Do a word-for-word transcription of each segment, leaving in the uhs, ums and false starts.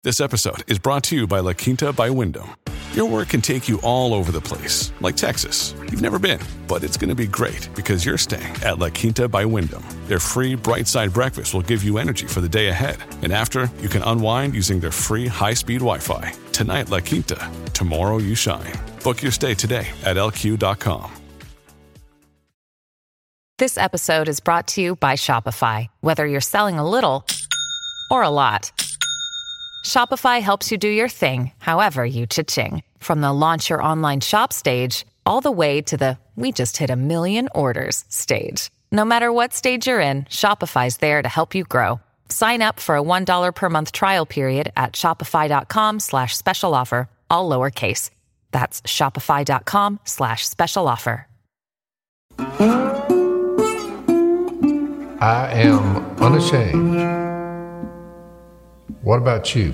This episode is brought to you by La Quinta by Wyndham. Your work can take you all over the place, like Texas. You've never been, but it's going to be great because you're staying at La Quinta by Wyndham. Their free Bright Side breakfast will give you energy for the day ahead. And after, you can unwind using their free high-speed Wi-Fi. Tonight, La Quinta. Tomorrow, you shine. Book your stay today at L Q dot com. This episode is brought to you by Shopify. Whether you're selling a little or a lot, Shopify helps you do your thing, however you cha-ching. From the launch your online shop stage, all the way to the we just hit a million orders stage. No matter what stage you're in, Shopify's there to help you grow. Sign up for a one dollar per month trial period at shopify.com slash special offer, all lowercase. That's shopify.com slash special offer. I am unashamed. What about you?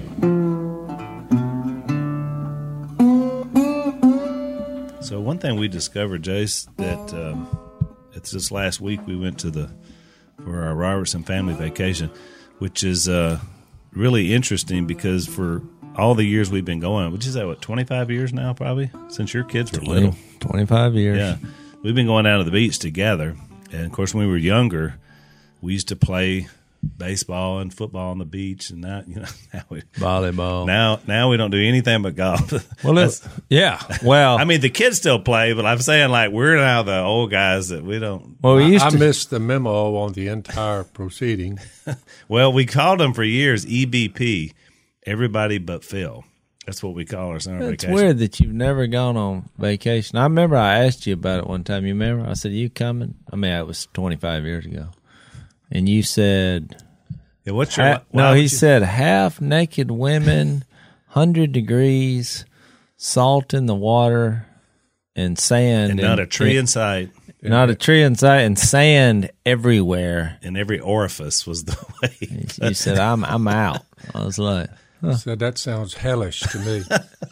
So one thing we discovered, Jace, that um, it's this last week we went to the for our Robertson family vacation, which is uh, really interesting because for all the years we've been going, which is that what twenty-five years now, probably since your kids were little, twenty-five years. Yeah, we've been going down to the beach together, and of course when we were younger, we used to play baseball and football on the beach, and now you know now we volleyball. Now, now we don't do anything but golf. Well, it's, yeah. Well, I mean, the kids still play, but I'm saying like we're now the old guys that we don't. Well, we used I, to, I missed the memo on the entire proceeding. Well, we called them for years E B P, everybody but Phil. That's what we call our summer it's vacation. It's weird that you've never gone on vacation. I remember I asked you about it one time. You remember? I said, "Are you coming?" I mean, it was twenty-five years ago. And you said, yeah, what's your, ha- no, he you? said half naked women, one hundred degrees, salt in the water, and sand. And not and, a tree and, in sight. Not a tree in sight, and sand everywhere. And every orifice was the way. You, you said, I'm I'm out. I was like, huh. So that sounds hellish to me.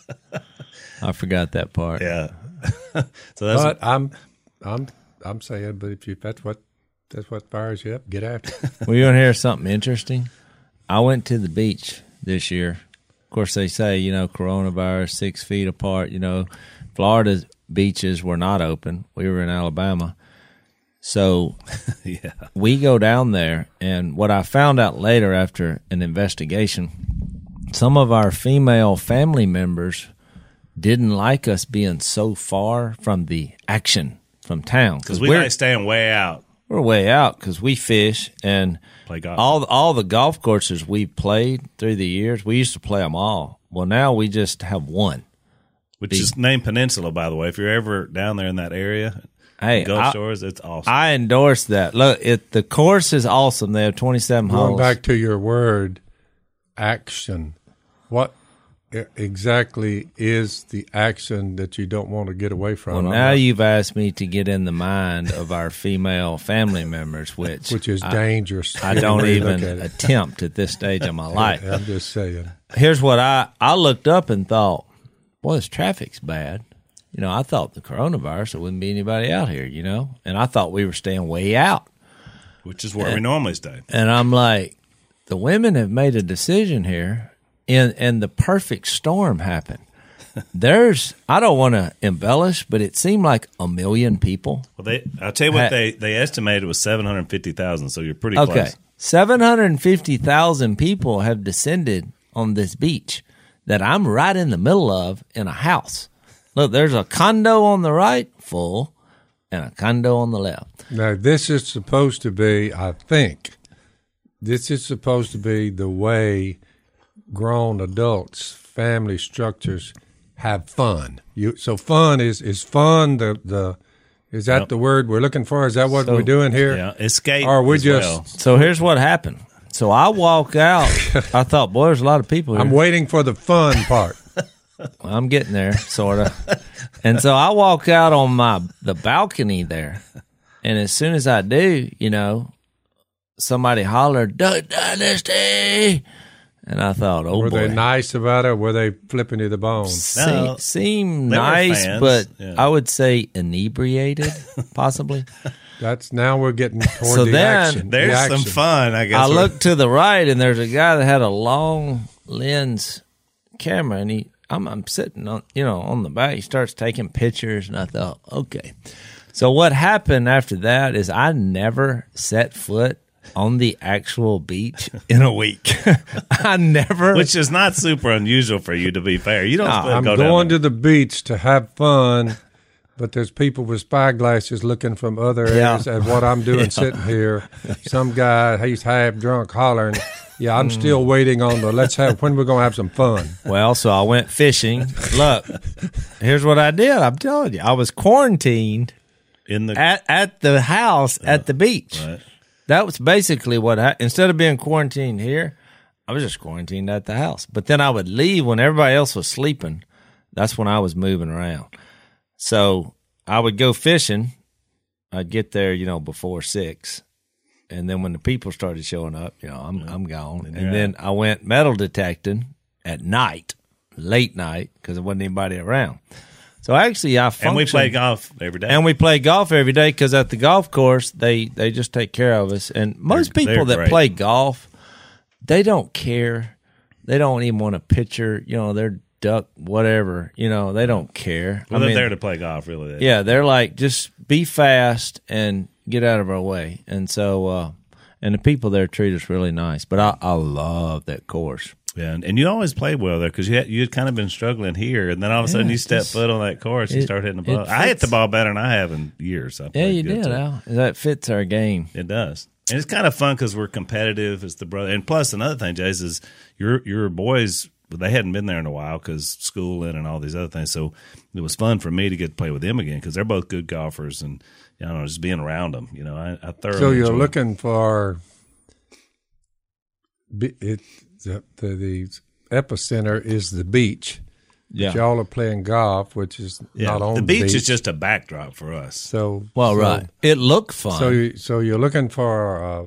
I forgot that part. Yeah. So that's but I'm, I'm, I'm saying, but if you, that's what, That's what fires you up. Get after it. Well, you want to hear something interesting? I went to the beach this year. Of course, they say, you know, coronavirus, six feet apart. You know, Florida's beaches were not open. We were in Alabama. So yeah. we go down there, and what I found out later after an investigation, some of our female family members didn't like us being so far from the action from town. Because we like staying way out. We're way out because we fish and play golf. all all the golf courses we've played through the years. We used to play them all. Well, now we just have one, which the, is named Peninsula, by the way. If you're ever down there in that area, hey, Gulf I, Shores, it's awesome. I endorse that. Look, it the course is awesome. They have twenty-seven Going holes. back to your word, action. What exactly is the action that you don't want to get away from? Well, now you've asked me to get in the mind of our female family members, which which is I, dangerous. I don't even attempt at this stage of my life. I'm just saying. Here's what I, I looked up and thought, boy, this traffic's bad. You know, I thought the coronavirus, there wouldn't be anybody out here, you know, and I thought we were staying way out. Which is where and, we normally stay. And I'm like, the women have made a decision here. And, and the perfect storm happened. There's, I don't want to embellish, but it seemed like a million people. Well, they, I'll tell you what, had, they, they estimated it was seven hundred fifty thousand, so you're pretty okay. close. Okay, seven hundred fifty thousand people have descended on this beach that I'm right in the middle of in a house. Look, there's a condo on the right, full, and a condo on the left. Now, this is supposed to be, I think, this is supposed to be the way grown adults, family structures have fun. You so fun is is fun. The the is that yep. the word we're looking for? Is that what so, we're doing here? Yeah, escape. Or we as just well. So here's what happened. So I walk out. I thought, boy, there's a lot of people here. I'm waiting for the fun part. Well, I'm getting there, sort of. And so I walk out on my the balcony there, and as soon as I do, you know, somebody hollered, "Duck Dynasty." And I thought, oh, were boy. Were they nice about it? Or were they flipping you the bones? Se- no, seem nice, but yeah. I would say inebriated, possibly. That's now we're getting toward so the then, action. There's the action. some fun, I guess. I look to the right, and there's a guy that had a long Lynn's camera, and he, I'm, I'm sitting on, you know, on the back. He starts taking pictures, and I thought, okay. So what happened after that is I never set foot on the actual beach in a week. I never, which is not super unusual for you, to be fair. You don't. No, spend, I'm go going down to the beach to have fun, but there's people with spy glasses looking from other areas Yeah. at what I'm doing Yeah. sitting here. Some guy, he's half drunk, hollering. Yeah, I'm still waiting on the let's have when we're gonna have some fun. well, so I went fishing. Look, here's what I did. I'm telling you, I was quarantined in the at, at the house at the beach. right. That was basically what I, instead of being quarantined here, I was just quarantined at the house. But then I would leave when everybody else was sleeping. That's when I was moving around. So I would go fishing. I'd get there, you know, before six. And then when the people started showing up, you know, I'm I'm gone. Then And you're then I went metal detecting at night, late night, because there wasn't anybody around. So actually, I functioned. And we play golf every day. And we play golf every day because at the golf course, they, they just take care of us. And most They're- people they're that great. play golf, they don't care. They don't even want a picture, you know, their duck, whatever, you know, they don't care. well, I they're mean, there to play golf, really. They- yeah, they're like, just be fast and get out of our way. And so, uh, and the people there treat us really nice. But I, I love that course. Yeah, and, and you always played well there because you had, you had kind of been struggling here, and then all of a sudden Yeah, you step just- foot on that course and it- start hitting the it ball. I hit the fits. ball better than I have in years. I Yeah, played you good, did, too. Al. That fits our game. It does, and it's kind of fun because we're competitive as the brother. And plus, another thing, Jace, is your your boys. They hadn't been there in a while because schooling and all these other things. So it was fun for me to get to play with them again because they're both good golfers, and you know, just being around them. You know, I, I thoroughly. So you're enjoy it. looking for be- it the, the the epicenter is the beach. Yeah. But y'all are playing golf, which is Yeah, not on the the beach, beach. is just a backdrop for us. so Well, so, right. It looked fun. So you, so you're looking for a,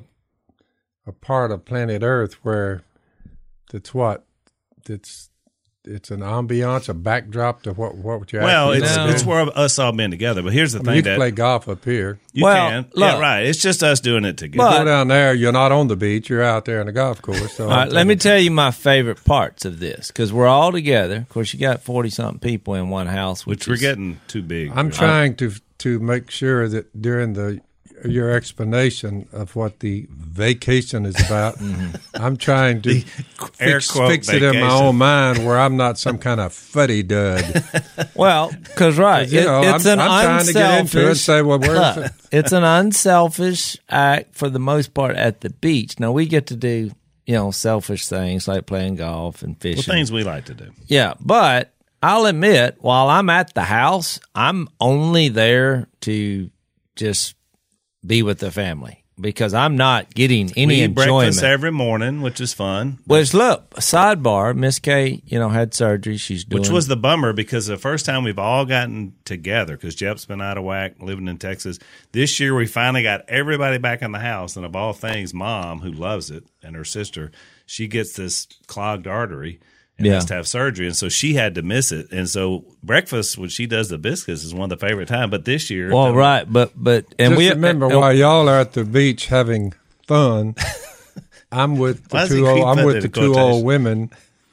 a part of planet Earth where that's what it's it's an ambiance, a backdrop to what what you're Well, actually it's doing. it's where us all been together. But here's the I mean, thing you that can play golf up here. you Well, can, look. yeah, right. It's just us doing it together. But- Go down there, you're not on the beach. You're out there in the golf course. So All right, let me tell you my favorite parts of this because we're all together. Of course, you got forty something people in one house, which, which we're is- getting too big. I'm really. trying to to make sure that during the your explanation of what the vacation is about, I'm trying to air fix, quote fix it in my vacation. own mind where I'm not some kind of fuddy dud. Well, because right, You it- know, it's I'm, an I'm trying to get into it and unselfish. say, well, where's Look, it? it's an unselfish act for the most part at the beach. Now we get to do you know selfish things like playing golf and Well, fishing. things we like to do. Yeah, but I'll admit, while I'm at the house, I'm only there to just be with the family because I'm not getting any we eat enjoyment. breakfast every morning, which is fun. Which look, sidebar, Miss Kay, you know, had surgery. She's doing Which was the bummer because the first time we've all gotten together because Jeff's been out of whack living in Texas. This year we finally got everybody back in the house, and of all things, Mom, who loves it, and her sister, she gets this clogged artery and Yeah. has to have surgery, and so she had to miss it. And so breakfast when she does the biscuits is one of the favorite time. But this year, well, the- right, but but and Just we remember, and- while y'all are at the beach having fun, I'm with the Why does he two old, keep I'm putting with it the in two quotation? old women,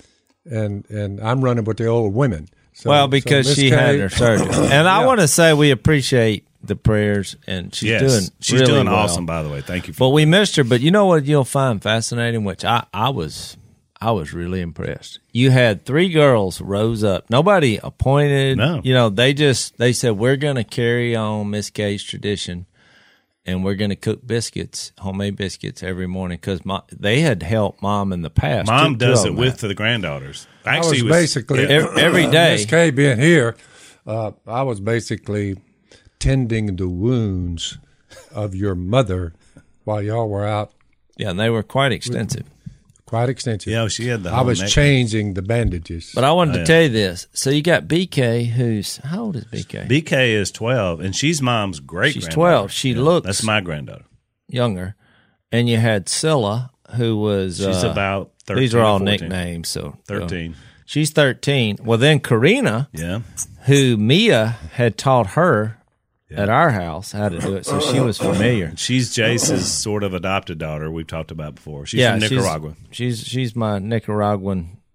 and and I'm running with the old women. So, well so because Miss she Kay- had her surgery, and I Yeah. want to say we appreciate the prayers, and she's yes, doing she's really doing well. awesome. By the way, thank you. For But we missed her. But you know what you'll find fascinating, which I, I was I was really impressed. You had three girls rose up. Nobody appointed. No. You know, they just they said we're going to carry on Miss Kay's tradition, and we're going to cook biscuits, homemade biscuits every morning because they had helped Mom in the past. Mom Two- two does of it them with had. the granddaughters. I was Actually, it was basically yeah. Every- every day. Miss Kay being here, uh, I was basically tending the wounds of your mother while y'all were out. Yeah, and they were quite extensive. Quite extensive. Yeah, she had the I whole was neck- changing the bandages. But I wanted Oh, to yeah. tell you this. So you got B K, who's how old is B K? B K is twelve, and she's Mom's great. She's twelve. She looks That's my granddaughter. younger, and you had Scylla, who was She's uh, about thirteen. these are all or fourteen. nicknames. So Thirteen. uh, she's thirteen. Well, then Karina, Yeah. who Mia had taught her at our house how to do it, so she was familiar. She's Jace's sort of adopted daughter we've talked about before. She's yeah, from Nicaragua. She's, she's she's my Nicaraguan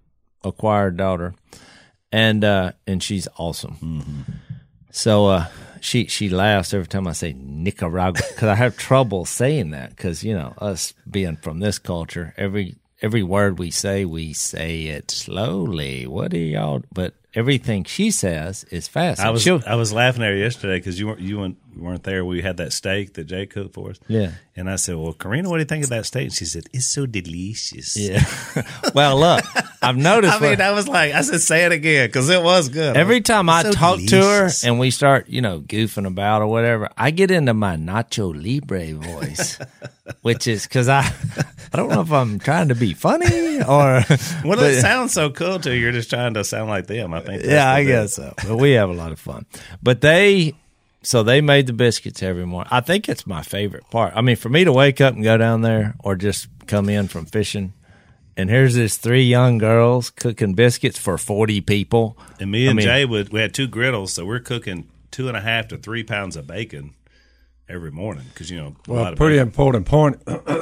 acquired daughter, and uh, and she's awesome. Mm-hmm. So uh, she she laughs every time I say Nicaragua because I have trouble saying that because you know us being from this culture, every every word we say we say it slowly. What are y'all? But everything she says is fast. I was She'll- I was laughing at her yesterday because you weren't you weren't, weren't there. We had that steak that Jay cooked for us. Yeah. And I said, "Well, Karina, what do you think of that steak?" And she said, "It's so delicious." Yeah. Well, look, I've noticed. I mean, what- I was like, I said, "Say it again," because it was good. Every time I So talk delicious. to her and we start, you know, goofing about or whatever, I get into my Nacho Libre voice, which is because I, I don't know if I'm trying to be funny or. Well, but- it sounds so cool too. You're just trying to sound like them. I think. That's yeah, what I they- guess so. But we have a lot of fun. But they, so they made the biscuits every morning. I think it's my favorite part. I mean, for me to wake up and go down there or just come in from fishing. And here's this three young girls cooking biscuits for forty people. And me and I mean, Jay would we had two griddles, so we're cooking two and a half to three pounds of bacon every morning because you know a lot Well, of pretty bacon. important point.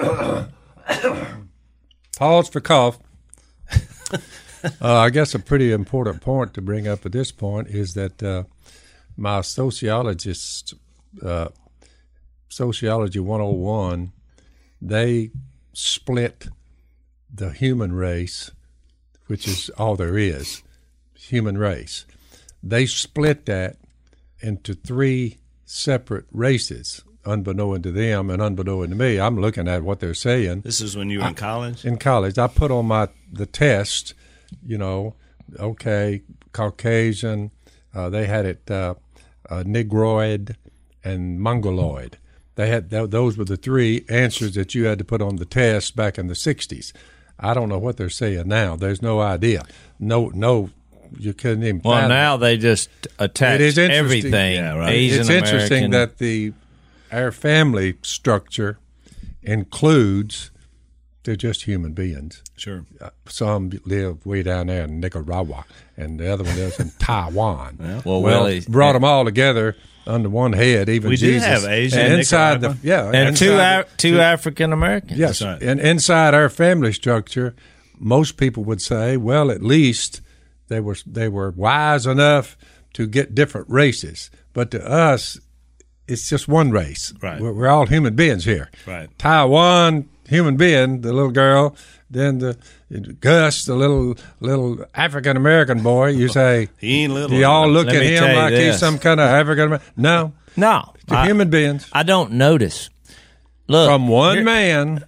Pause for cough. uh, I guess a pretty important point to bring up at this point is that uh, my sociologist, uh, Sociology one oh one, they split the human race, which is all there is, human race. They split that into three separate races, unbeknown to them and unbeknown to me. I'm looking at what they're saying. This is when you were in college. In college, I put on my the test, you know, okay, Caucasian, uh, they had it uh, uh, Negroid and Mongoloid. They had th- those were the three answers that you had to put on the test back in the sixties. I don't know what they're saying now. There's no idea. No, no, you couldn't even. Well, fathom. now they just attach It is interesting. everything. Yeah, right. Asian It's interesting American. that the our family structure includes they're just human beings. Sure. Some live way down there in Nicaragua, and the other one lives in Taiwan. Well, well, Willie- brought them all together under one head. Even We do Jesus. have Asian and in inside Nicaragua. the yeah, and two inside Af- two African Americans. Yes, That's right. and inside our family structure, most people would say, well, at least they were they were wise enough to get different races. But to us, it's just one race. Right. We're, we're all human beings here. Right. Taiwan, human being, the little girl. Then the Gus, the little little African American boy. You say He ain't little. do y'all look Let at me him tell you like he's this. some kind of African American? No, No, they're I, human beings. I don't notice. Look, From one here- man,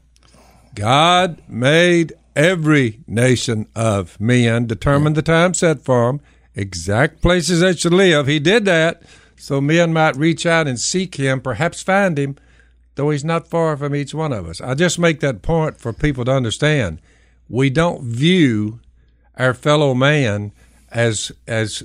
God made every nation of men, determined the time set for them, exact places they should live. He did that so men might reach out and seek him, perhaps find him, though he's not far from each one of us. I just make that point for people to understand. We don't view our fellow man as as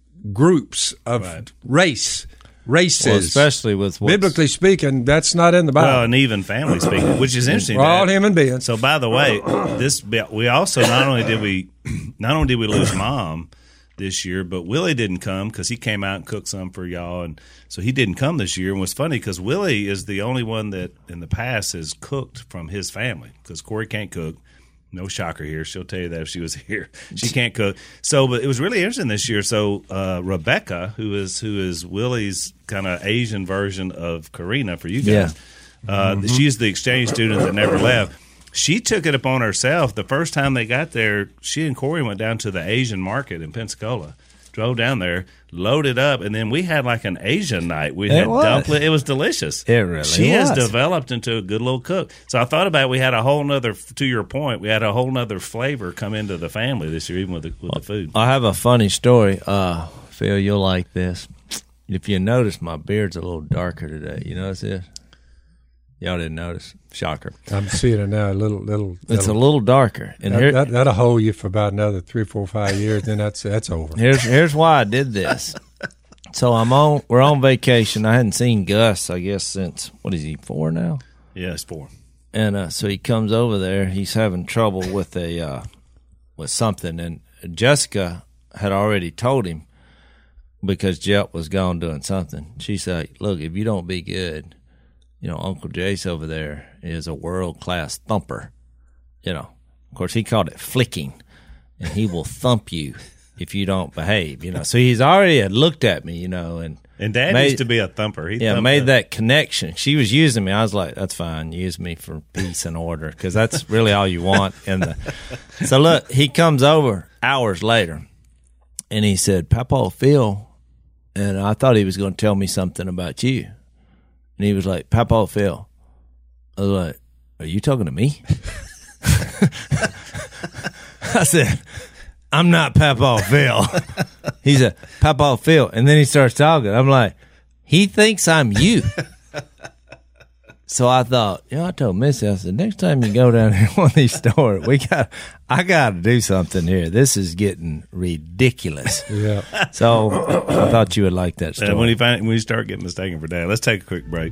groups of Right. race, races. well, especially with what's, Biblically speaking, that's not in the Bible. Well, and even family speaking, which is interesting. We're all Dad. human beings. So, by the way, this we also not only did we not only did we lose Mom this year, but Willie didn't come because he came out and cooked some for y'all, and so he didn't come this year. And what's funny because Willie is the only one that in the past has cooked from his family because Corey can't cook. No shocker here. She'll tell you that if she was here. She can't cook. So, but it was really interesting this year. So, uh, Rebecca, who is who is Willie's kind of Asian version of Karina for you guys, uh, she's the exchange student that never left. She took it upon herself. The first time they got there, she and Corey went down to the Asian market in Pensacola, drove down there, loaded up, and then we had like an Asian night. We It had was. dumpling. It was delicious. It really She has was. developed into a good little cook. So I thought about it, we had a whole nother, to your point, we had a whole nother flavor come into the family this year, even with the, with the food. I have a funny story. Uh, Phil, you'll like this. If you notice, my beard's a little darker today. You notice this? Y'all didn't notice. Shocker. I'm seeing it now. A little, little. It's a little little darker. And that, here, that, that'll hold you for about another three, four, five years. Then that's that's over. here's here's why I did this. So I'm on. We're on vacation. I hadn't seen Gus, I guess, since what is he four now? Yeah, it's four. And uh, so he comes over there. He's having trouble with a uh, with something, and Jessica had already told him because Jet was gone doing something. She said, "Look, if you don't be good, you know, Uncle Jace over there is a world class thumper." You know, of course, he called it flicking, and he will thump you if you don't behave. You know, so he's already had looked at me, you know, and And Dad made, used to be a thumper. He yeah, made that connection. She was using me. I was like, that's fine. Use me for peace and order, because that's really all you want. In the So, look, he comes over hours later, and he said, Papa Phil, and I thought he was going to tell me something about you. And he was like, Papa Phil. I was like, are you talking to me? I said, I'm not Papa Phil. He said, Papa Phil. And then he starts talking. I'm like, he thinks I'm you. So I thought, you know, I told Missy, I said, next time you go down here to one of these stores, we got, I got to do something here. This is getting ridiculous. Yeah. So I thought you would like that story. Uh, when you find when you start getting mistaken for Dad, let's take a quick break.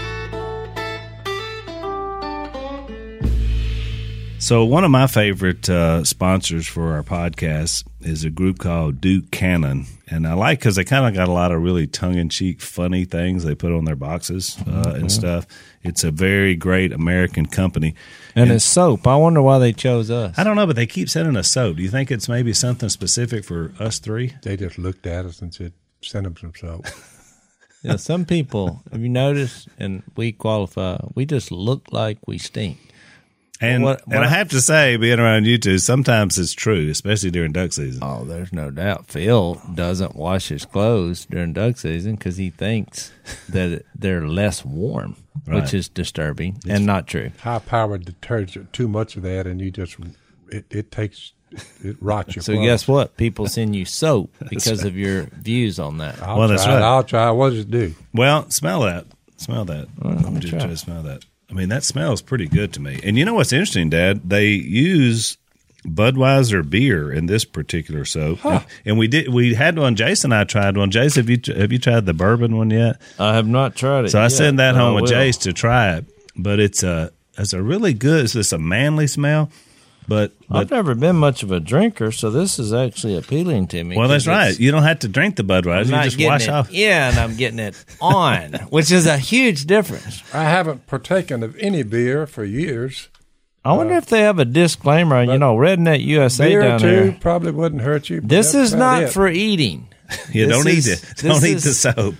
So one of my favorite uh, sponsors for our podcast is a group called Duke Cannon. And I like because they kind of got a lot of really tongue-in-cheek, funny things they put on their boxes uh, mm-hmm. and stuff. It's a very great American company. And, and it's soap. I wonder why they chose us. I don't know, but they keep sending us soap. Do you think it's maybe something specific for us three? They just looked at us and said, send them some soap. Yeah, some people, have you noticed, and we qualify, we just look like we stink. And what, what, and I have to say, being around you two, sometimes it's true, especially during duck season. Oh, there's no doubt. Phil doesn't wash his clothes during duck season because he thinks that they're less warm, right. which is disturbing it's and not true. High-powered detergent, too much of that, and you just it, it takes it rots your. So clothes. Guess what? People send you soap because of your views on that. I'll well, try that's right. It. I'll try. What does it do? Well, smell that. Smell that. Well, I'm just trying to smell that. I mean, that smells pretty good to me. And you know what's interesting, Dad? They use Budweiser beer in this particular soap, huh. and, and we did. We had one. Jason and I tried one. Jason, have you have you tried the bourbon one yet? I have not tried it. So yet, I sent that home with will. Jace to try it. But it's a it's a really good. It's just a manly smell. But, but I've never been much of a drinker, so this is actually appealing to me. Well, that's right. You don't have to drink the Budweiser. You just wash it off. Yeah, and I'm getting it on, which is a huge difference. I haven't partaken of any beer for years. I wonder uh, if they have a disclaimer, you know, Redneck U S A beer down too there. Probably wouldn't hurt you. This is not it. for eating. Yeah, this don't is, eat it. Don't eat is, the soap.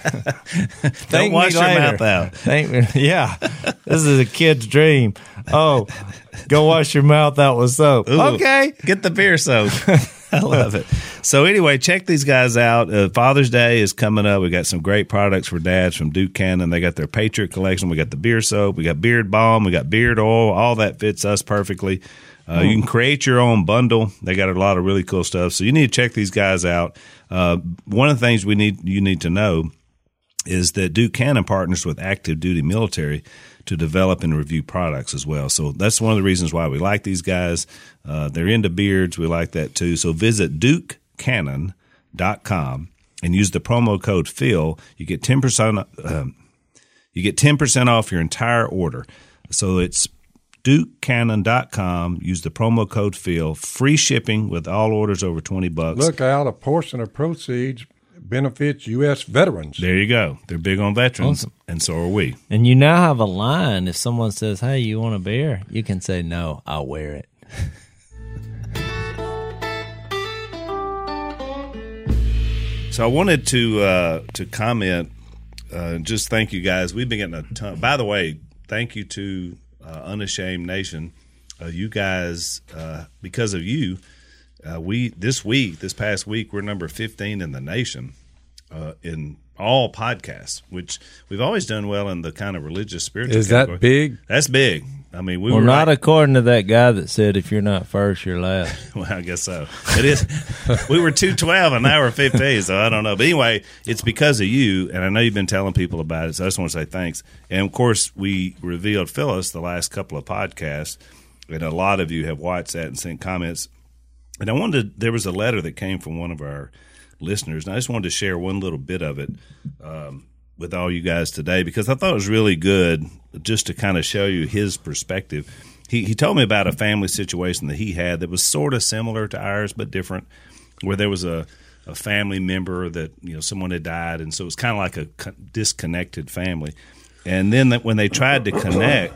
Don't wash your later. mouth out. Thank me. Yeah, this is a kid's dream. Oh, go wash your mouth out with soap. Ooh, okay. Get the beer soap. I love it. So anyway, check these guys out. Uh, Father's Day is coming up. We got some great products for dads from Duke Cannon. They got their Patriot collection. We got the beer soap. We got beard balm. We got beard oil. All that fits us perfectly. Uh, you can create your own bundle. They got a lot of really cool stuff. So you need to check these guys out. Uh, one of the things we need you need to know is that Duke Cannon partners with active duty military to develop and review products as well. So that's one of the reasons why we like these guys. Uh, they're into beards. We like that too. So visit duke cannon dot com and use the promo code Phil. You get ten percent. Um, you get ten percent off your entire order. So it's duke cannon dot com. Use the promo code Phil. Free shipping with all orders over twenty bucks. Look out! A portion of proceeds benefits U S veterans. There you go. They're big on veterans, awesome. And so are we. And you now have a line. If someone says, "Hey, you want a beer?" You can say, "No, I'll wear it." So I wanted to uh, to comment. Uh, just thank you guys. We've been getting a ton. By the way, thank you to uh, Unashamed Nation. Uh, you guys, uh, because of you. Uh, we this week, this past week, we're number fifteen in the nation uh, in all podcasts, which we've always done well in the kind of religious spiritual. Is category. that big? That's big. I mean, we well, were not right. according to that guy that said if you're not first, you're last. Well, I guess so. It is. We were two twelve and now we're fifteen, so I don't know. But anyway, it's because of you, and I know you've been telling people about it, so I just want to say thanks. And of course, we revealed Phyllis the last couple of podcasts, and a lot of you have watched that and sent comments. And I wanted to, there was a letter that came from one of our listeners, and I just wanted to share one little bit of it um, with all you guys today because I thought it was really good just to kind of show you his perspective. He, he told me about a family situation that he had that was sort of similar to ours but different, where there was a, a family member that, you know, someone had died, and so it was kind of like a disconnected family. And then that when they tried to connect,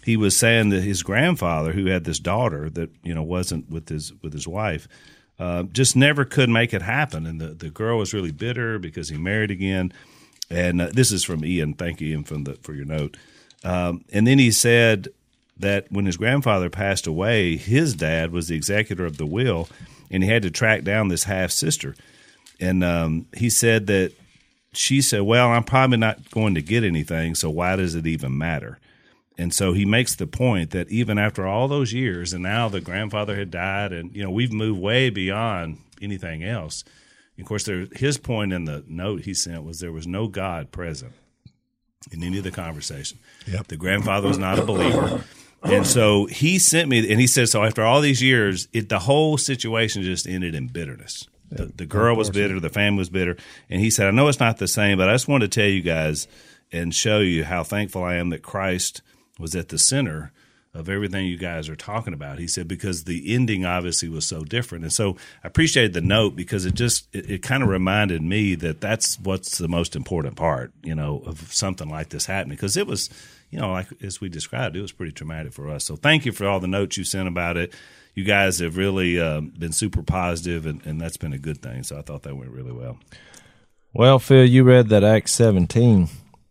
he was saying that his grandfather, who had this daughter that you know wasn't with his with his wife, uh, just never could make it happen, and the, the girl was really bitter because he married again. And uh, this is from Ian. Thank you, Ian, from the, for your note. Um, and then he said that when his grandfather passed away, his dad was the executor of the will, and he had to track down this half sister. And um, he said that she said, "Well, I'm probably not going to get anything, so why does it even matter?" And so he makes the point that even after all those years, and now the grandfather had died, and you know we've moved way beyond anything else. Of course, there, his point in the note he sent was there was no God present in any of the conversation. Yep. The grandfather was not a believer. And so he sent me, and he said, so after all these years, it, the whole situation just ended in bitterness. The, the girl was bitter, the family was bitter. And he said, I know it's not the same, but I just wanted to tell you guys and show you how thankful I am that Christ was at the center of everything you guys are talking about. He said, because the ending obviously was so different. And so I appreciated the note because it just, it, it kind of reminded me that that's what's the most important part, you know, of something like this happening. Because it was, you know, like as we described, it was pretty traumatic for us. So thank you for all the notes you sent about it. You guys have really um, been super positive, and, and that's been a good thing. So I thought that went really well. Well, Phil, you read that Acts seventeen.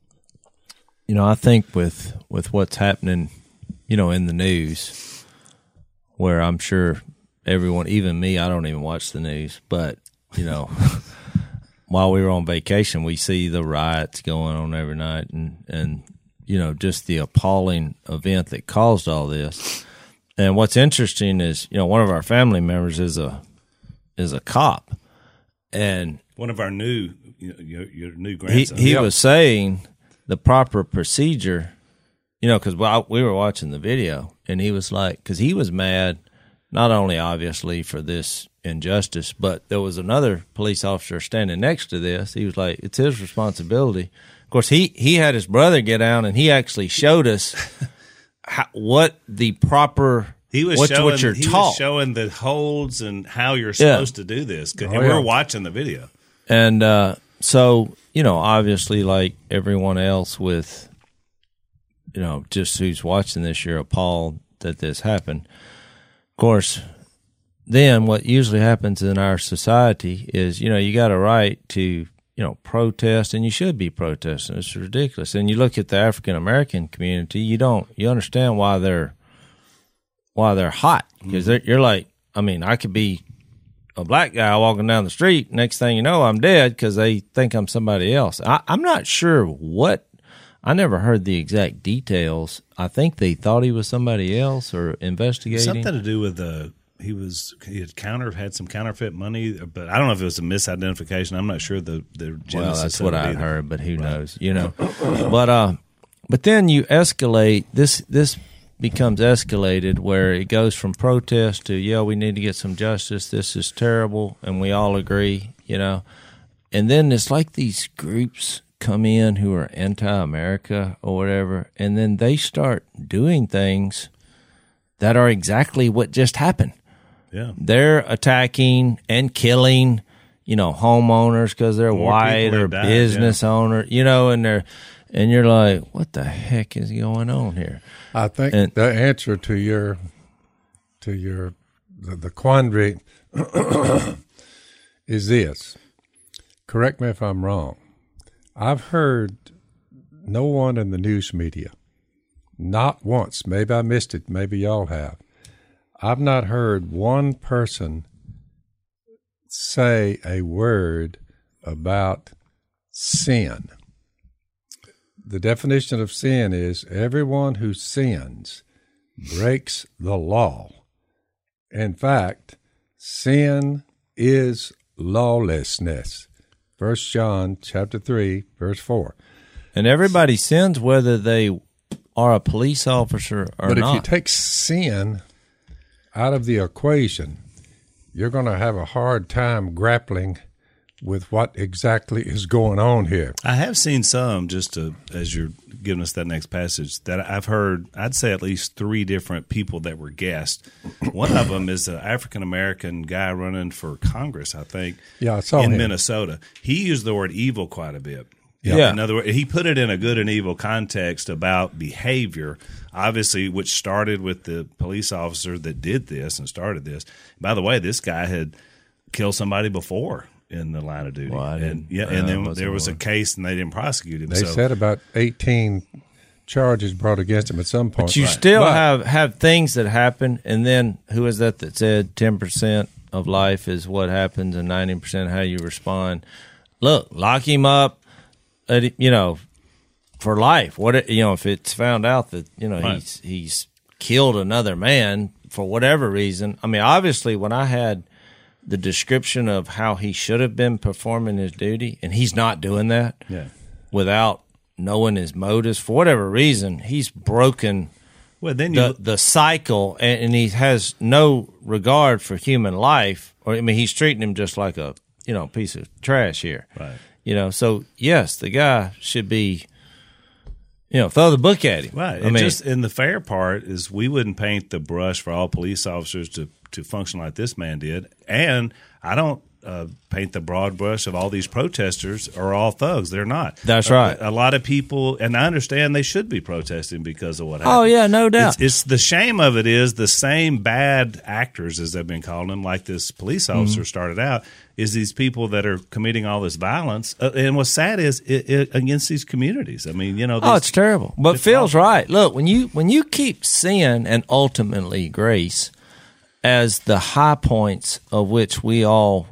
You know, I think with with what's happening, you know, in the news, where I'm sure everyone, even me, I don't even watch the news, but, you know, while we were on vacation, we see the riots going on every night and, and, you know, just the appalling event that caused all this. And what's interesting is, you know, one of our family members is a is a cop, and one of our new, you know, your, your new grandson. He, he yeah. was saying the proper procedure. You know, because we were watching the video, and he was like, because he was mad, not only obviously for this injustice, but there was another police officer standing next to this. He was like, it's his responsibility. Of course, he, he had his brother get down, and he actually showed us how, what the proper, he was what, showing, what you're he taught. was showing the holds and how you're supposed yeah. to do this. And oh, we yeah. were watching the video. And uh, so, you know, obviously, like everyone else with, you know, just who's watching this, you're appalled that this happened. Of course, then what usually happens in our society is, you know, you got a right to, you know, protest, and you should be protesting. It's ridiculous. And you look at the African American community, you don't, you understand why they're, why they're hot. Because mm-hmm. you're like, I mean, I could be a black guy walking down the street. Next thing you know, I'm dead because they think I'm somebody else. I, I'm not sure what. I never heard the exact details. I think they thought he was somebody else or investigating. Something to do with the he was he had counter had some counterfeit money, but I don't know if it was a misidentification. I'm not sure the the genesis. Well, that's of what it I either. heard, but who right. knows? You know, but uh, but then you escalate. This this becomes escalated where it goes from protest to yeah, we need to get some justice. This is terrible, and we all agree. You know, and then it's like these groups come in who are anti-America or whatever, and then they start doing things that are exactly what just happened. Yeah, they're attacking and killing, you know, homeowners because they're More white or died, business yeah. owner, you know, and they're and you're like, what the heck is going on here? I think and, the answer to your to your the, the quandary is this. Correct me if I'm wrong. I've heard no one in the news media, not once, maybe I missed it, maybe y'all have, I've not heard one person say a word about sin. The definition of sin is everyone who sins breaks the law. In fact, sin is lawlessness. First John chapter three, verse four. And everybody sins whether they are a police officer or but not. But if you take sin out of the equation, you're going to have a hard time grappling with what exactly is going on here. I have seen some, just to, as you're giving us that next passage, that I've heard, I'd say at least three different people that were guests. One of them is an African-American guy running for Congress, I think, yeah, I saw in him. Minnesota. He used the word evil quite a bit. Yeah. In other words, he put it in a good and evil context about behavior, obviously, which started with the police officer that did this and started this. By the way, this guy had killed somebody before in the line of duty. Well, I and didn't- yeah, I and then wasn't there was a aware. case and they didn't prosecute him. They so said about eighteen charges brought against him at some point. But you Right. still But- have, have things that happen, and then who is that that said ten percent of life is what happens and ninety percent how you respond? Look, lock him up, uh, you know, for life. What it- you know, if it's found out that you know Right. he's he's killed another man for whatever reason. I mean, obviously, when I had the description of how he should have been performing his duty, and he's not doing that yeah. without knowing his motives for whatever reason, he's broken Well, then you the the cycle, and, and he has no regard for human life. Or I mean, he's treating him just like a you know piece of trash here. Right. You know, so yes, the guy should be, you know, throw the book at him. Right. I And mean, just and the fair part is we wouldn't paint the brush for all police officers to, to function like this man did. And I don't uh, paint the broad brush of all these protesters are all thugs. They're not. That's A- right. A, lot of people, and I understand they should be protesting because of what happened. oh yeah, no doubt. It's, it's the shame of it is the same bad actors, as they've been calling them, like this police officer Mm-hmm. started out, is these people that are committing all this violence. Uh, and what's sad is it, it, against these communities. I mean, you know, Oh, these- it's terrible. But it's Phil's awful. right. Look, when you when you keep sin and ultimately grace as the high points of which we all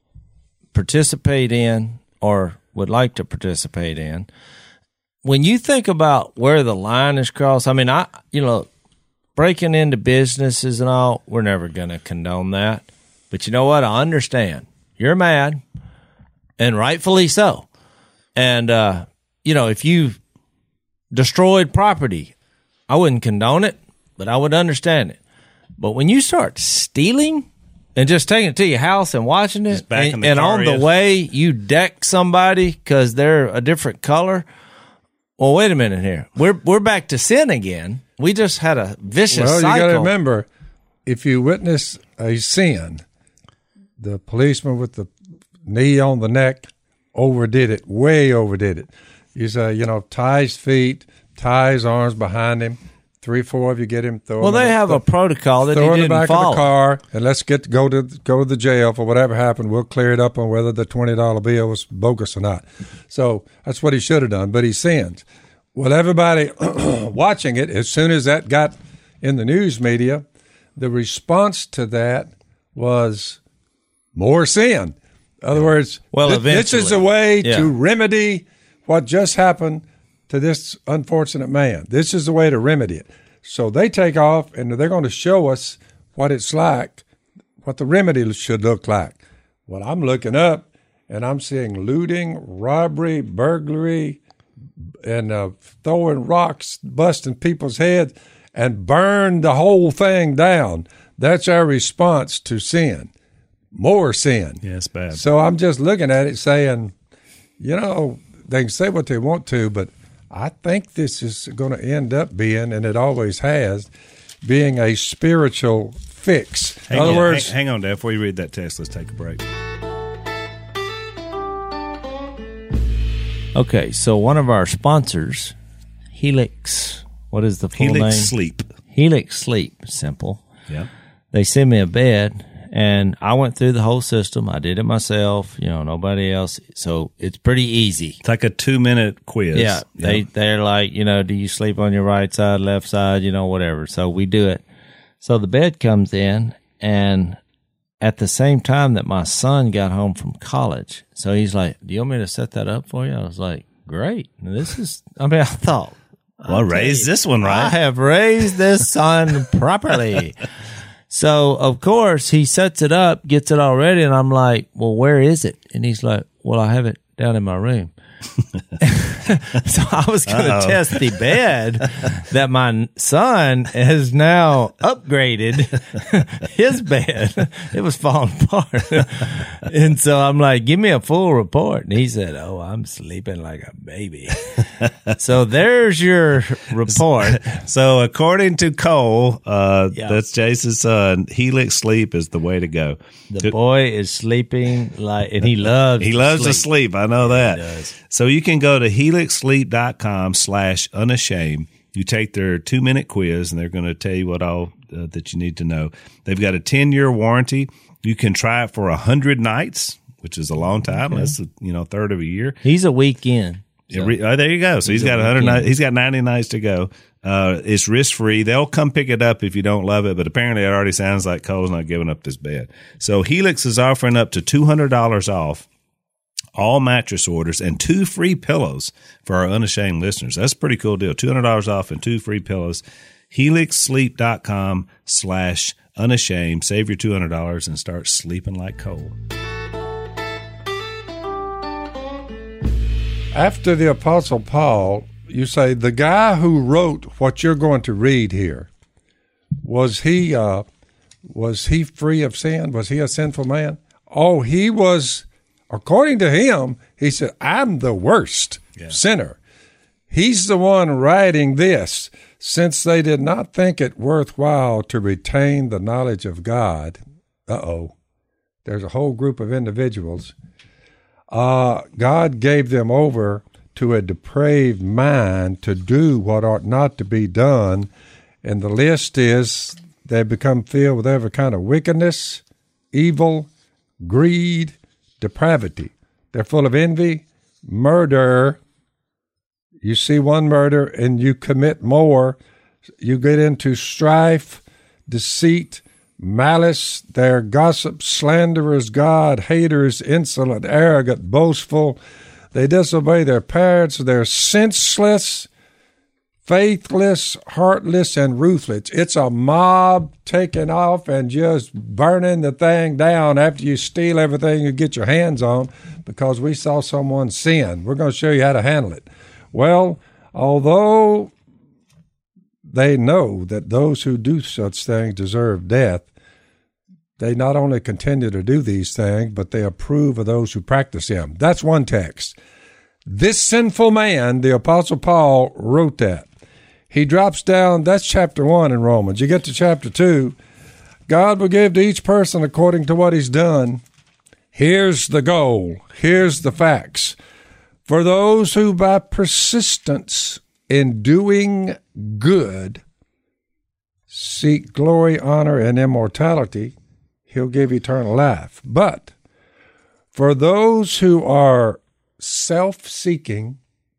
participate in or would like to participate in, when you think about where the line is crossed, I mean, I you know, breaking into businesses and all, we're never going to condone that. But you know what? I understand. You're mad, and rightfully so. And uh, you know, if you destroyed property, I wouldn't condone it, but I would understand it. But when you start stealing and just taking it to your house and watching it, Just backing and, the and car on the in. way you deck somebody because they're a different color, well, wait a minute here. We're we're back to sin again. We just had a vicious Well, cycle. you got to remember, if you witness a sin, the policeman with the knee on the neck overdid it, way overdid it. You say, you know, tie his feet, tie his arms behind him. Three, four of you get him. Throw well, him in they the- have a protocol that throw he in the didn't back follow. of the car, and let's get go to go to the jail for whatever happened. We'll clear it up on whether the twenty dollar bill was bogus or not. So that's what he should have done, but he sins. Well, everybody watching it, as soon as that got in the news media, the response to that was more sin. In other words, Well, thi- this is a eventually. way Yeah. to remedy what just happened to this unfortunate man. This is the way to remedy it. So they take off, and they're going to show us what it's like, what the remedy should look like. Well, I'm looking up, and I'm seeing looting, robbery, burglary, and uh, throwing rocks, busting people's heads, and burn the whole thing down. That's our response to sin. More sin. Yeah, it's bad. So I'm just looking at it saying, you know, they can say what they want to, but I think this is going to end up being, and it always has, being a spiritual fix. Hang In other on, words, hang, hang on, Dad. Before you read that text, let's take a break. Okay, so one of our sponsors, Helix. What is the full Helix name? Sleep. Helix Sleep. Simple. Yeah. They sent me a bed, and I went through the whole system. I did it myself. You know, nobody else. So it's pretty easy. It's like a two minute quiz. Yeah, they they're like, you know, do you sleep on your right side, left side, you know, whatever. So we do it. So the bed comes in, and at the same time that my son got home from college, so he's like, "Do you want me to set that up for you?" I was like, "Great." This is. I mean, I thought, Well, raise this one I right. have raised this son properly. So, of course, he sets it up, gets it all ready, and I'm like, well, where is it? And he's like, well, I have it down in my room. So I was going to test the bed that my son has now upgraded his bed. It was falling apart. And so I'm like, give me a full report. And he said, oh, I'm sleeping like a baby. So there's your report. So, according to Cole, uh, Yeah. that's Jason's son, Helix Sleep is the way to go. The boy is sleeping like, and he loves He to loves sleep. to sleep. I know that. does. So you can go to helix sleep dot com slash unashamed. You take their two-minute quiz, and they're going to tell you what all uh, that you need to know. They've got a ten-year warranty. You can try it for one hundred nights, which is a long time. Okay. That's, a, you know, a third of a year. He's a weekend. So. Oh, there you go. So he's, he's got one hundred nights. He's got ninety nights to go. Uh, it's risk-free. They'll come pick it up if you don't love it, but apparently it already sounds like Cole's not giving up this bed. So Helix is offering up to two hundred dollars off all mattress orders and two free pillows for our Unashamed listeners. That's a pretty cool deal. two hundred dollars off and two free pillows. helix sleep dot com slash unashamed. Save your two hundred dollars and start sleeping like Cole. After the Apostle Paul, you say the guy who wrote what you're going to read here, was he uh, was he free of sin? Was he a sinful man? Oh, he was, according to him, he said, I'm the worst yeah. sinner. He's the one writing this. Since they did not think it worthwhile to retain the knowledge of God, uh-oh, there's a whole group of individuals. Uh, God gave them over to a depraved mind to do what ought not to be done. And the list is they become filled with every kind of wickedness, evil, greed, depravity. They're full of envy, murder. You see one murder and you commit more. You get into strife, deceit, malice. They're gossips, slanderers, God haters, insolent, arrogant, boastful. They disobey their parents. They're senseless, faithless, heartless, and ruthless. It's a mob taking off and just burning the thing down after you steal everything you get your hands on because we saw someone sin. We're going to show you how to handle it. Well, although they know that those who do such things deserve death, they not only continue to do these things, but they approve of those who practice them. That's one text. This sinful man, the Apostle Paul, wrote that. He drops down, that's chapter one in Romans. You get to chapter two, God will give to each person according to what he's done. Here's the goal. Here's the facts. For those who by persistence in doing good seek glory, honor, and immortality, he'll give eternal life. But for those who are self-seeking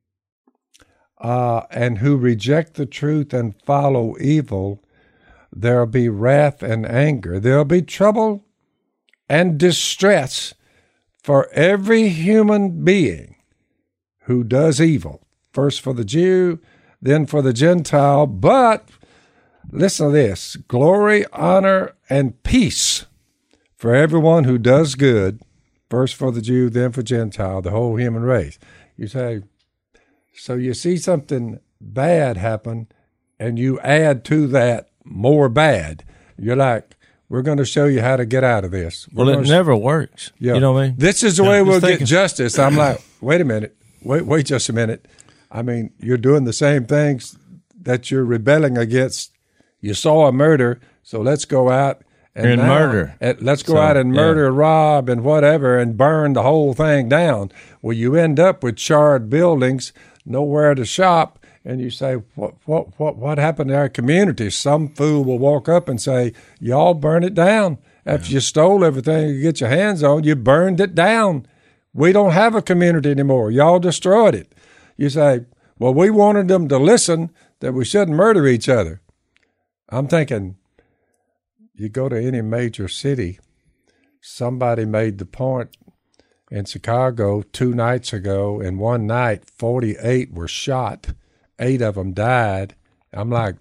uh, and who reject the truth and follow evil, there'll be wrath and anger. There'll be trouble and distress for every human being who does evil. First for the Jew, then for the Gentile. But listen to this, glory, honor, and peace for everyone who does good, first for the Jew, then for Gentile, the whole human race. You say, so you see something bad happen, and you add to that more bad. You're like, we're going to show you how to get out of this. We're well, it never sh- works. Yeah. You know what I mean? This is the way we'll get justice. I'm like, wait a minute. Wait, wait just a minute. I mean, you're doing the same things that you're rebelling against. You saw a murder, so let's go out and, and now, murder. And let's go so, out and murder, yeah. rob, and whatever, and burn the whole thing down. Well, you end up with charred buildings, nowhere to shop, and you say, what, what, what, what happened to our community? Some fool will walk up and say, y'all burn it down. After yeah. you stole everything you get your hands on, you burned it down. We don't have a community anymore. Y'all destroyed it. You say, well, we wanted them to listen that we shouldn't murder each other. I'm thinking, you go to any major city, somebody made the point in Chicago two nights ago, and one night, forty-eight were shot. Eight of them died. I'm like,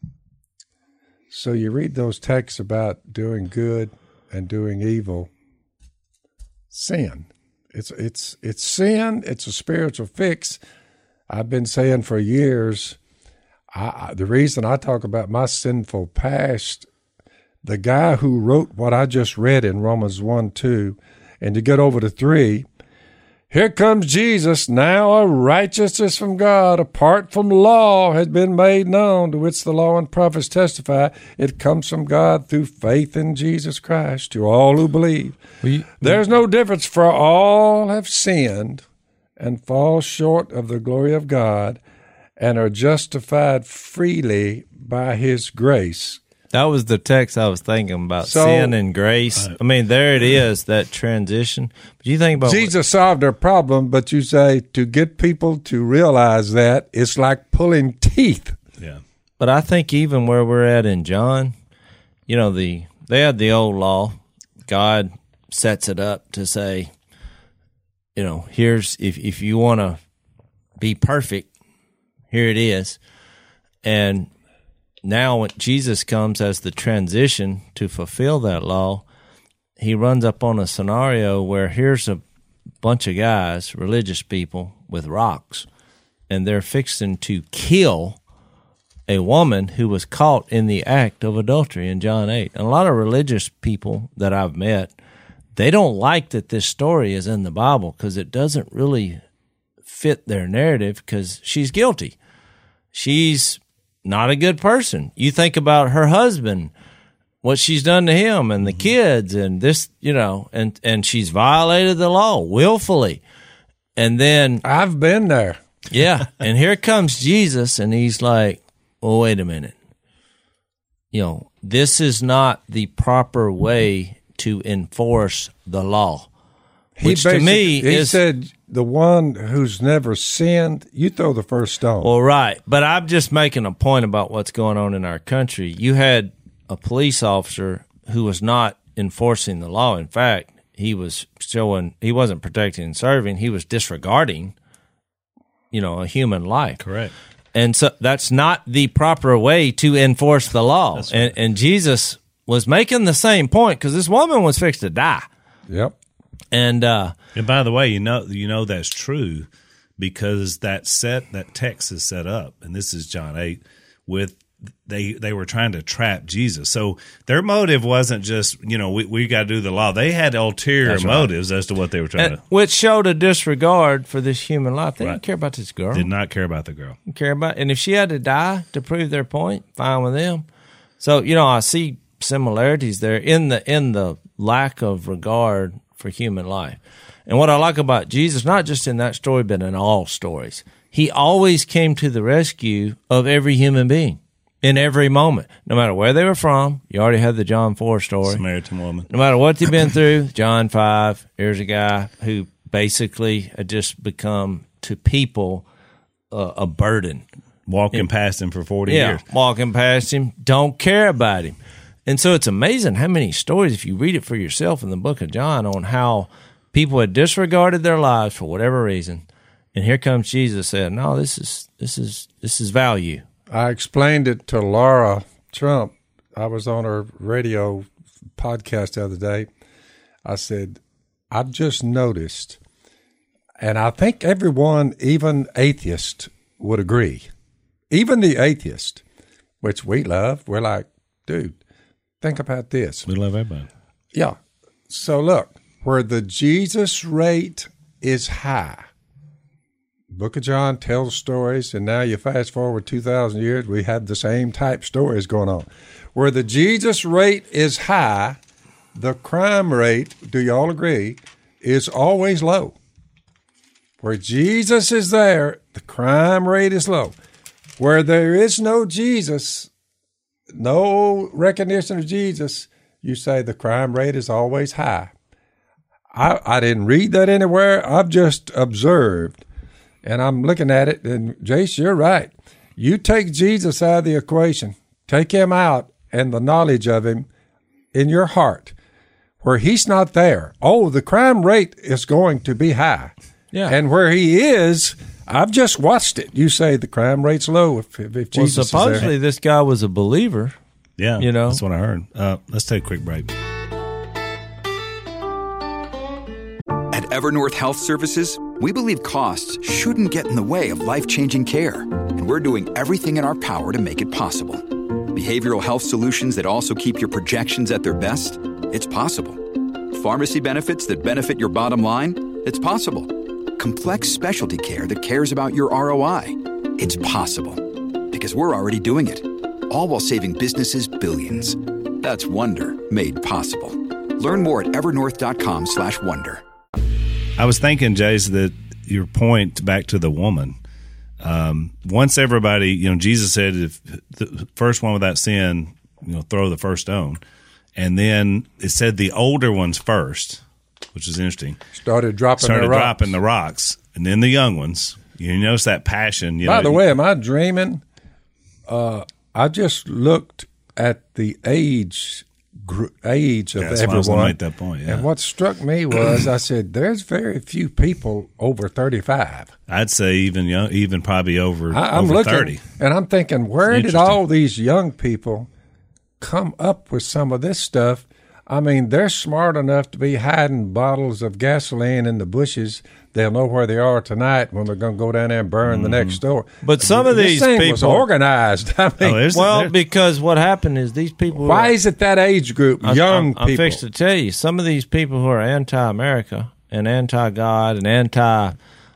so you read those texts about doing good and doing evil, sin. It's it's it's sin. It's a spiritual fix. I've been saying for years, I, I, the reason I talk about my sinful past, the guy who wrote what I just read in Romans one, two, and to get over to three, here comes Jesus, now a righteousness from God, apart from law, has been made known, to which the law and prophets testify. It comes from God through faith in Jesus Christ to all who believe. Well, you, There's no difference, for all have sinned and fall short of the glory of God and are justified freely by his grace. That was the text I was thinking about, So- sin and grace. I mean, there it is, that transition. But you think about Jesus solved their problem, but you say to get people to realize that, it's like pulling teeth. Yeah. But I think even where we're at in John, you know, the they had the old law. God sets it up to say, you know, here's if if you want to be perfect, here it is. And now when Jesus comes as the transition to fulfill that law, he runs up on a scenario where here's a bunch of guys, religious people, with rocks, and they're fixing to kill a woman who was caught in the act of adultery in John eight. And a lot of religious people that I've met, they don't like that this story is in the Bible because it doesn't really fit their narrative because she's guilty. She's not a good person. You think about her husband, what she's done to him and the kids and this, you know, and, and she's violated the law willfully. And then, I've been there. yeah, and here comes Jesus and he's like, well, wait a minute. You know, this is not the proper way to enforce the law. Which to me he is said, the one who's never sinned, you throw the first stone. well, right. But I'm just making a point about what's going on in our country. You had a police officer who was not enforcing the law. In fact, he was showing he wasn't protecting and serving. He was disregarding, you know, a human life. Correct. And so that's not the proper way to enforce the law. That's right. And, and Jesus was making the same point because this woman was fixed to die. Yep. And uh, And by the way, you know you know that's true because that set that text is set up, and this is John eight, with they they were trying to trap Jesus. So their motive wasn't just, you know, we, we got to do the law. They had ulterior That's right. motives as to what they were trying and, to. which showed a disregard for this human life. They Right. didn't care about this girl. Did not care about the girl. Didn't care about, and if she had to die to prove their point, fine with them. So you know, I see similarities there in the in the lack of regard for human life. And what I like about Jesus, not just in that story, but in all stories, he always came to the rescue of every human being in every moment, no matter where they were from. You already had the John four story. Samaritan woman. No matter what they've been through, John five, here's a guy who basically had just become to people uh, a burden. Walking past him for forty Yeah, years. walking past him, don't care about him. And so it's amazing how many stories, if you read it for yourself in the book of John, on how people had disregarded their lives for whatever reason. And here comes Jesus saying, no, this is this is this is value. I explained it to Laura Trump. I was on her radio podcast the other day. I said, I've just noticed, and I think everyone, even atheists, would agree. Even the atheist, which we love, we're like, dude, think about this. We love everybody. Yeah. So look, where the Jesus rate is high, Book of John tells stories, and now you fast forward two thousand years, we have the same type stories going on. Where the Jesus rate is high, the crime rate, do you all agree, is always low. Where Jesus is there, the crime rate is low. Where there is no Jesus, no recognition of Jesus, you say the crime rate is always high. I, I didn't read that anywhere. I've just observed. And I'm looking at it, and Jace, you're right. You take Jesus out of the equation, take him out and the knowledge of him in your heart, where he's not there. Oh, the crime rate is going to be high. Yeah. And where he is, I've just watched it. You say the crime rate's low if, if, if Well, Jesus supposedly is there. this guy was a believer. Yeah, You know? that's what I heard. Uh, let's take a quick break. At Evernorth Health Services, we believe costs shouldn't get in the way of life-changing care, and we're doing everything in our power to make it possible. Behavioral health solutions that also keep your projections at their best? It's possible. Pharmacy benefits that benefit your bottom line? It's possible. Complex specialty care that cares about your R O I? It's possible. Because we're already doing it. All while saving businesses billions. That's Wonder made possible. Learn more at evernorth.com slash wonder. I was thinking, Jace, that your point back to the woman. Um, once everybody, you know, Jesus said, if the first one without sin, you know, throw the first stone. And then it said the older ones first, which is interesting. Started dropping Started the rocks. dropping the rocks. And then the young ones. You notice that passion. You By know, the way, am I dreaming? Uh, I just looked at the age gr- age of Yeah, that's why I everyone. was gonna make that point, yeah. And what struck me was I said, there's very few people over thirty-five. I'd say even young, even probably over, I, I'm over looking, thirty. and I'm thinking, where It's did interesting. all these young people come up with some of this stuff? I mean, they're smart enough to be hiding bottles of gasoline in the bushes. They'll know where they are tonight when they're going to go down there and burn Mm-hmm. the next door. But some of this these thing was people- organized. I mean, Oh, there's- Well, there- because what happened is these people. why who are, is it that age group, I'm- young I'm, I'm people? fixed to tell you, some of these people who are anti-America and anti-God and anti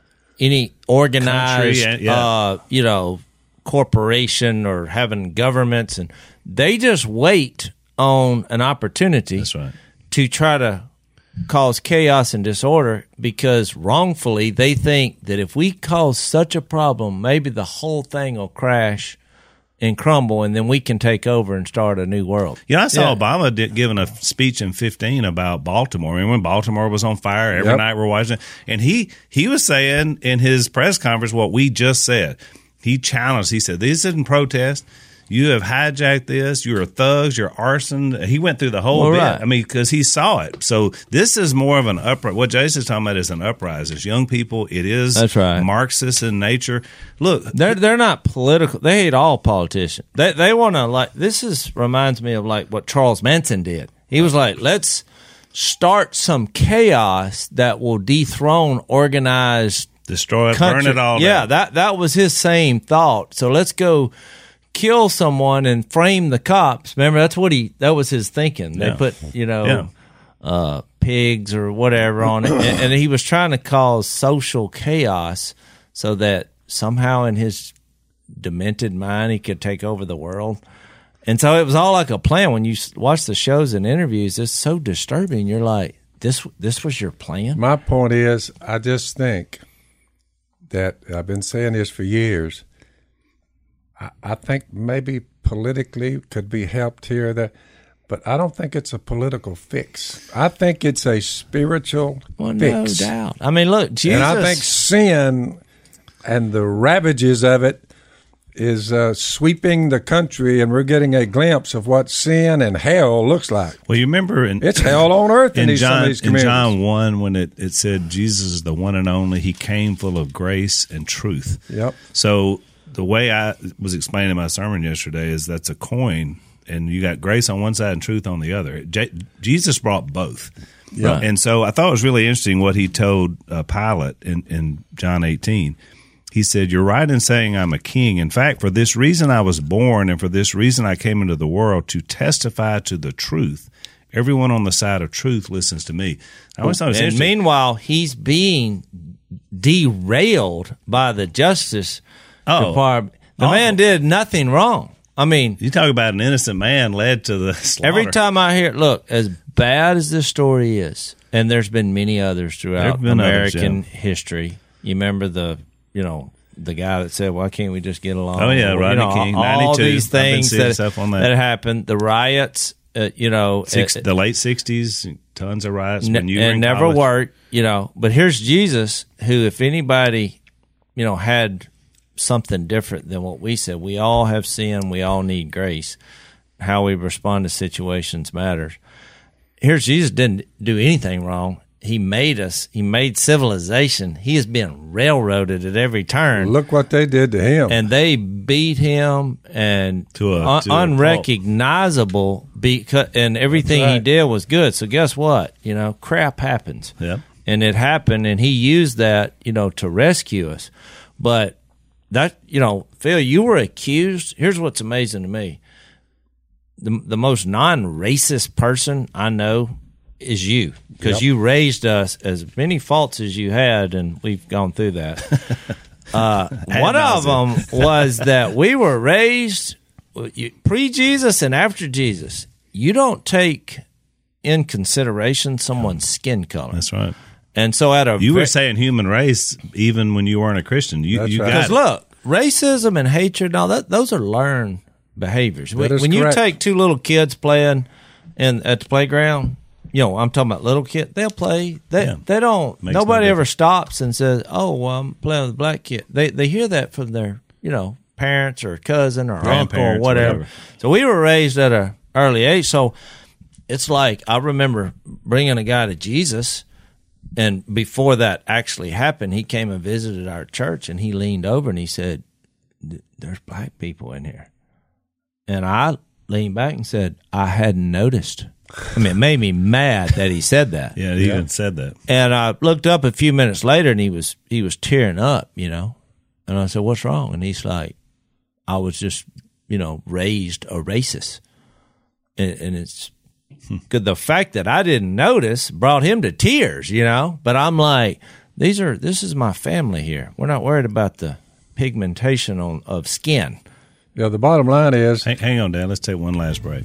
any organized, Country, yeah. uh, you know, corporation or having governments, and they just wait on an opportunity. That's right. To try to cause chaos and disorder because wrongfully they think that if we cause such a problem, maybe the whole thing will crash and crumble, and then we can take over and start a new world. You know, I saw Yeah. Obama did, giving a speech in fifteen about Baltimore. Remember when Baltimore was on fire? Every Yep. night we're watching. And he, he was saying in his press conference what we just said. He challenged. He said, this isn't protest. You have hijacked this. You're thugs. You're arson. He went through the whole Well, bit. right. I mean, because he saw it. So this is more of an uprising. What Jason's talking about is an uprising. It's young people. It is That's right. Marxist in nature. Look, They're they're not political. They hate all politicians. They they want to like this is reminds me of like what Charles Manson did. He was like, let's start some chaos that will dethrone organized destroy it, country. burn it all Yeah, down. that that was his same thought. So let's go kill someone and frame the cops. Remember, that's what he that was his thinking. They Yeah. put you know Yeah. uh, pigs or whatever on it, and, and he was trying to cause social chaos so that somehow in his demented mind he could take over the world. And so it was all like a plan. When you s- watch the shows and interviews, it's so disturbing. You're like, this this was your plan? My point is, I just think that I've been saying this for years. I, I think maybe politically could be helped here or there, but I don't think it's a political fix. I think it's a spiritual Well, no fix. doubt. I mean, look, Jesus. And I think sin and the ravages of it is uh, sweeping the country, and we're getting a glimpse of what sin and hell looks like. Well, you remember in, It's hell on earth in, in these, some John, of these in communities. John one, when it, it said Jesus is the one and only, he came full of grace and truth. Yep. So the way I was explaining in my sermon yesterday is that's a coin, and you got grace on one side and truth on the other. J- Jesus brought both. Yeah. And so I thought it was really interesting what he told uh, Pilate in, in John eighteen. He said, "You're right in saying I'm a king. In fact, for this reason I was born, and for this reason I came into the world, to testify to the truth. Everyone on the side of truth listens to me." I always thought it was And interesting. meanwhile, he's being derailed by the Justice Oh, Department. The awful. man did nothing wrong. I mean, You talk about an innocent man led to the slaughter. every time I hear, look, as bad as this story is, and there's been many others throughout There've been others, American yeah. history. You remember the, you know, the guy that said, "Why can't we just get along?" Oh, yeah, Or, Rodney you know, King, all ninety-two. these I've been things seeing that, stuff on that. that happened. The riots, uh, you know, Six, uh, the late sixties, tons of riots N- when you were and in never college. worked, you know. But here's Jesus, who, if anybody, you know, had something different than what we said, we all have sin, we all need grace. How we respond to situations matters. Here's Jesus didn't do anything wrong. He made us. He made civilization. He has been railroaded at every turn. Look what they did to him. And they beat him and To a- un- to a unrecognizable because and everything That's he right. did was good. So guess what? You know, crap happens. Yep. And it happened, and he used that, you know, to rescue us. But that, you know, Phil, you were accused. Here's what's amazing to me: the the most non-racist person I know is you, because Yep. you raised us as many faults as you had, and we've gone through that. Uh, one of them was that we were raised pre-Jesus and after Jesus. You don't take in consideration someone's skin color. That's right. And so at a You ve- were saying human race even when you weren't a Christian. You, That's you right. got Because look, racism and hatred and all that, those are learned behaviors. That When, is when you correct. take two little kids playing in at the playground, you know, I'm talking about little kids, they'll play. They Yeah. they don't, Makes no nobody ever difference. stops and says, oh, well, I'm playing with a black kid. They, they hear that from their, you know, parents or cousin or uncle or Grandparents or whatever. whatever. So we were raised at a early age. So it's like, I remember bringing a guy to Jesus. And before that actually happened, he came and visited our church, and he leaned over and he said, there's black people in here. And I leaned back and said, I hadn't noticed. I mean, it made me mad that he said that. Yeah, he even said that. And I looked up a few minutes later, and he was he was tearing up, you know. And I said, what's wrong? And he's like, I was just, you know, raised a racist. And, and it's good. The fact that I didn't notice brought him to tears, you know. But I'm like, these are this is my family here. We're not worried about the pigmentation on of skin. Yeah, the bottom line is, Hang, hang on, Dad. Let's take one last break.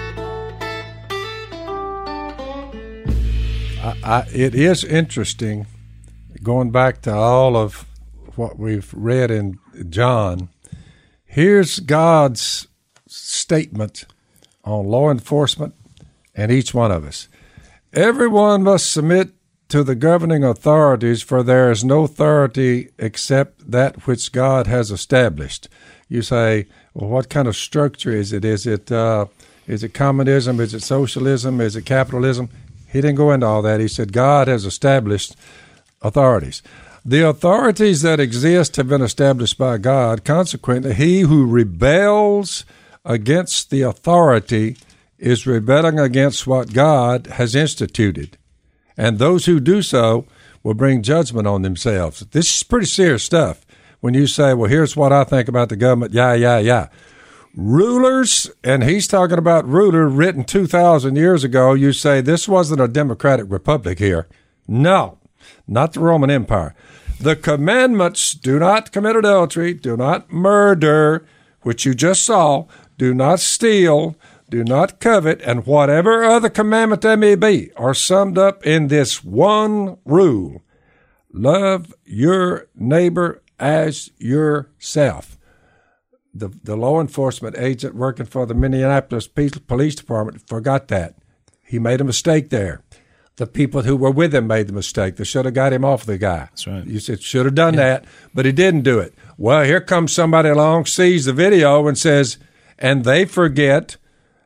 I, I, it is interesting, going back to all of what we've read in John. Here's God's statement on law enforcement and each one of us. Everyone must submit to the governing authorities, for there is no authority except that which God has established. You say, well, what kind of structure is it? Is it uh, is it communism? Is it socialism? Is it capitalism? He didn't go into all that. He said God has established authorities. The authorities that exist have been established by God. Consequently, he who rebels against the authority is rebelling against what God has instituted. And those who do so will bring judgment on themselves. This is pretty serious stuff. When you say, well, here's what I think about the government, yeah, yeah, yeah. Rulers, and he's talking about ruler written two thousand years ago, you say this wasn't a democratic republic here. No, not the Roman Empire. The commandments, do not commit adultery, do not murder, which you just saw, do not steal, do not covet, and whatever other commandment there may be, are summed up in this one rule. Love your neighbor as yourself. The, the law enforcement agent working for the Minneapolis Police Department forgot that. He made a mistake there. The people who were with him made the mistake. They should have got him off the guy. That's right. You said, should have done that, but he didn't do it. Well, here comes somebody along, sees the video, and says, and they forget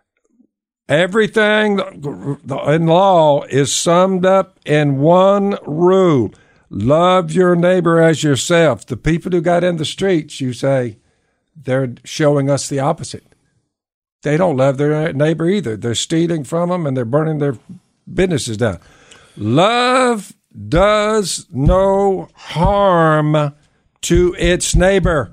everything in law is summed up in one rule. Love your neighbor as yourself. The people who got in the streets, you say, they're showing us the opposite. They don't love their neighbor either. They're stealing from them and they're burning their businesses down. Love does no harm to its neighbor.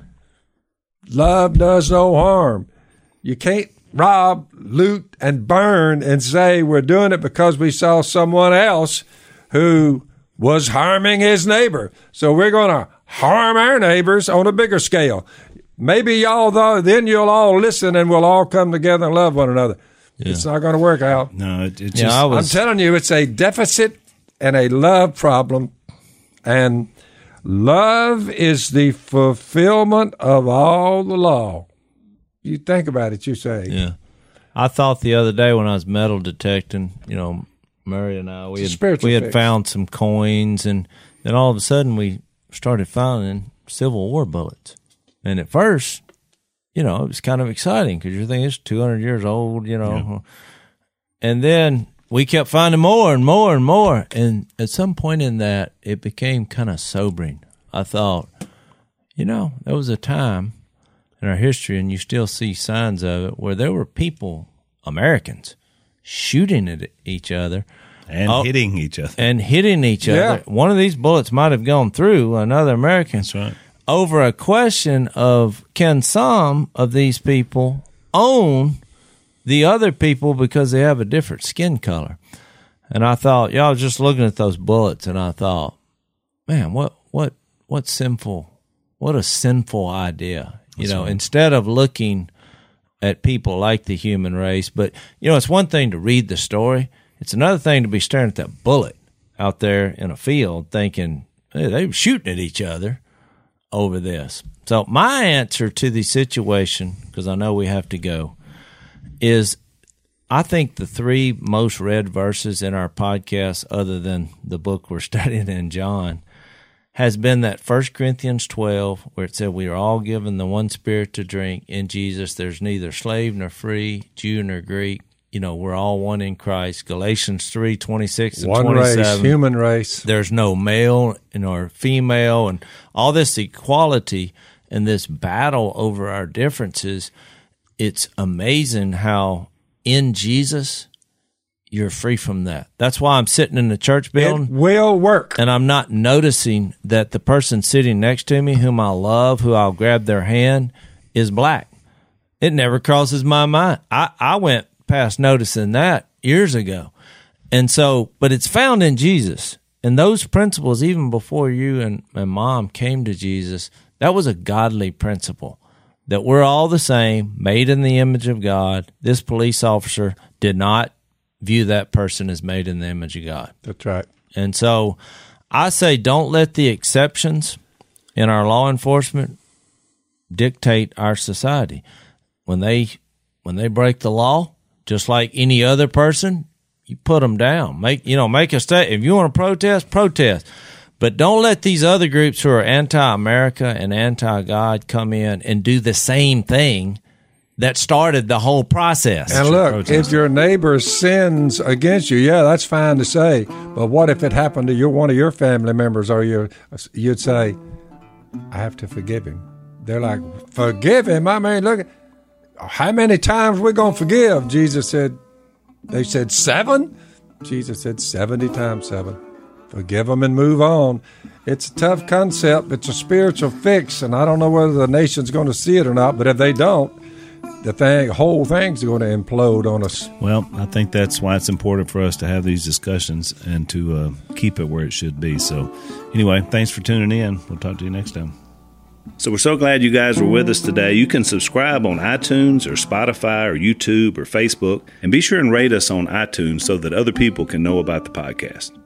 Love does no harm. You can't rob, loot, and burn and say we're doing it because we saw someone else who was harming his neighbor. So we're going to harm our neighbors on a bigger scale. Maybe y'all, though, then you'll all listen and we'll all come together and love one another. Yeah. It's not going to work out. No, it, it just. Yeah, I was, I'm telling you, it's a deficit and a love problem. And love is the fulfillment of all the law. You think about it, you say. Yeah. I thought the other day when I was metal detecting, you know, Murray and I, we had, we had fix. found some coins, and then all of a sudden we started finding Civil War bullets. And at first, you know, it was kind of exciting because you're thinking it's two hundred years old, you know. Yeah. And then we kept finding more and more and more. And at some point in that, it became kind of sobering. I thought, you know, there was a time in our history, and you still see signs of it, where there were people, Americans, shooting at each other. And oh, hitting each other. And hitting each yeah. other. One of these bullets might have gone through another American. That's right. Over a question of, can some of these people own the other people because they have a different skin color? And I thought, y'all was just looking at those bullets, and I thought, man, what what what sinful, what a sinful idea. You That's know, right. Instead of looking at people like the human race, but, you know, it's one thing to read the story. It's another thing to be staring at that bullet out there in a field thinking hey, they were shooting at each other over this. So my answer to the situation, because I know we have to go, is I think the three most read verses in our podcast, other than the book we're studying in John, has been that First Corinthians twelve, where it said we are all given the one Spirit to drink in Jesus. There's neither slave nor free, Jew nor Greek. You know, we're all one in Christ. Galatians three, twenty-six and one twenty-seven. Race, human race. There's no male nor female, and all this equality and this battle over our differences. It's amazing how in Jesus you're free from that. That's why I'm sitting in the church building. It will work. And I'm not noticing that the person sitting next to me, whom I love, who I'll grab their hand, is black. It never crosses my mind. I, I went past noticing that years ago. And so, but it's found in Jesus. And those principles, even before you and, and Mom came to Jesus, that was a godly principle. That we're all the same, made in the image of God. This police officer did not view that person as made in the image of God. That's right. And so I say don't let the exceptions in our law enforcement dictate our society. When they when they break the law, just like any other person, you put them down. Make you know make a state. If you want to protest, protest. But don't let these other groups who are anti-America and anti-God come in and do the same thing that started the whole process. And look, if your neighbor sins against you, yeah, that's fine to say. But what if it happened to your one of your family members, or your, you'd say, I have to forgive him. They're like, forgive him? I mean, look, how many times we going to forgive? Jesus said, they said seven? Jesus said seventy times seven. Forgive them and move on. It's a tough concept. It's a spiritual fix, and I don't know whether the nation's going to see it or not, but if they don't, the thing, whole thing's going to implode on us. Well, I think that's why it's important for us to have these discussions and to uh, keep it where it should be. So anyway, thanks for tuning in. We'll talk to you next time. So we're so glad you guys were with us today. You can subscribe on iTunes or Spotify or YouTube or Facebook, and be sure and rate us on iTunes so that other people can know about the podcast.